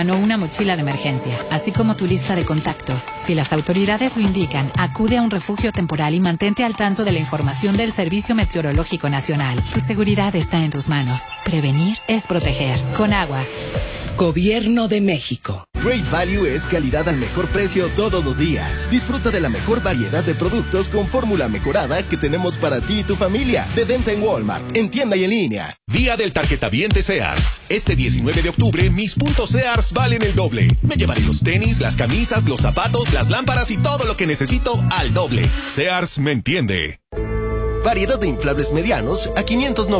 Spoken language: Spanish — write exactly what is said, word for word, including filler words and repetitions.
o una mochila de emergencia, así como tu lista de contactos. Si las autoridades lo indican, acude a un refugio temporal y mantente al tanto de la información del Servicio Meteorológico Nacional. Tu seguridad está en tus manos. Prevenir es proteger. Con agua. Gobierno de México. Great Value es calidad al mejor precio todos los días. Disfruta de la mejor variedad de productos con fórmula mejorada que tenemos para ti y tu familia. De venta en Walmart, en tienda y en línea. Día del tarjetaviente de Sears. Este diecinueve de octubre, mis puntos Sears valen el doble. Me llevaré los tenis, las camisas, los zapatos, las lámparas y todo lo que necesito al doble. Sears me entiende. Variedad de inflables medianos a quinientos noventa.